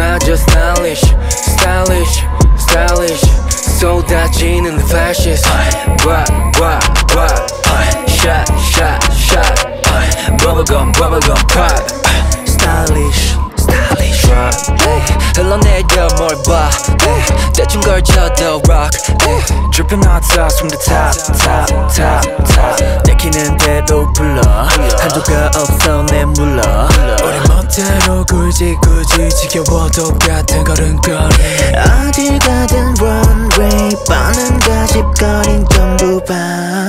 마저 stylish stylish stylish 쏟아지는 flashes Rock rock rock Shot shot shot Bubblegum bubblegum pop Stylish stylish rock 흘러내려 뭘 봐 대충 걸쳐도 rock Dripping hot sauce from the top top top top 내키는 대로 불러 한도가 없어 내 물러 우리 멋대로 굳이 지겨워도 같은 걸음걸이 어딜 가든 runway 뻔한 가십거린 전부 봐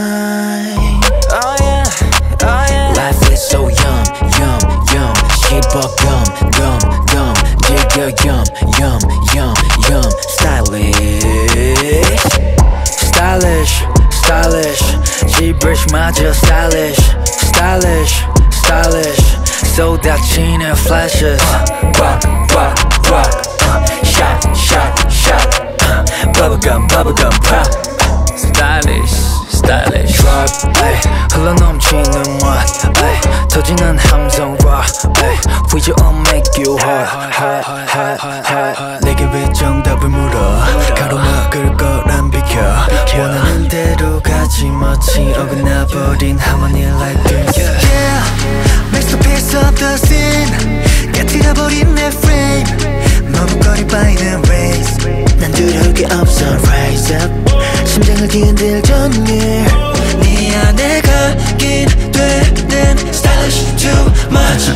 Oh yeah, oh yeah Life is so yum yum yum 씹어 gum gum gum 즐겨 yum yum yum yum Stylish Stylish stylish 지브러시마저 stylish stylish stylish 쏟아지는 flashes Rock rock rock Shot shot shot Bubblegum bubblegum pop Stylish stylish Drop 흘러넘치는 맛 터지는 함성 rock Visual make you hot hot hot hot 내게 왜 정답을 물어 가로막을 거란 비켜 원하는 대로 가지 멋지 어긋나버린 harmony like this Yeah, masterpiece of the scene 깨트려버린 내 frame 머뭇거리 by the race 난 두려울 게 없어 rise up 심장을 뒤흔들 전율 네 안에 가긴 되는 stylish too much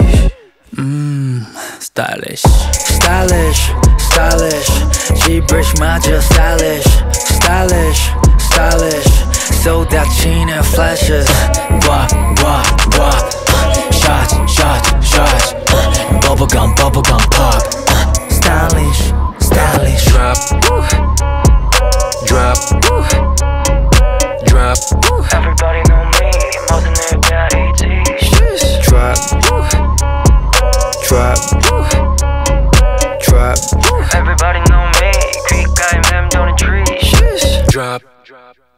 Stylish stylish stylish 지브러시마저 stylish stylish stylish 쏟아지는 flashes Rock rock rock Shots shots shots Bubblegum bubblegum pop Stylish stylish Drop drop drop Everybody know me 모든 일 별이지 Drop drop drop Everybody know me 귓가에 맴도는 trees Drop